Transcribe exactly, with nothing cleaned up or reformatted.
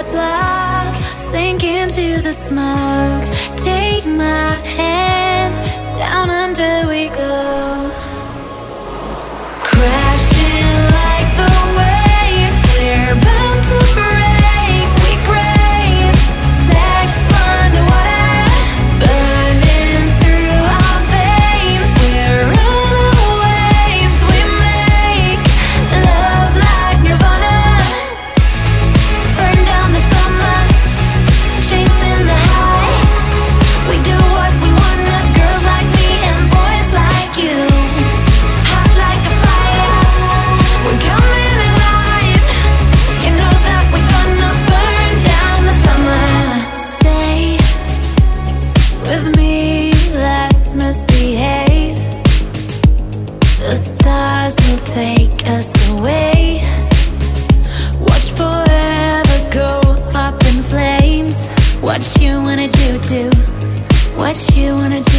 the block, sink into the smoke. Take my hand, down under we go. Crashing like the waves, we're bound to break. We crave sex underwater, burning through our veins. We're runaways, we make love like Nirvana. Burn down the summer, chasing the high. We do what we wanna, girls like me and boys like you. Hot like a fire, we're coming alive. You know that we're gonna burn down the summer. Stay with me, let's misbehave. The stars will take us away. Watch forever go up in flames. What you wanna do, do. What you wanna do.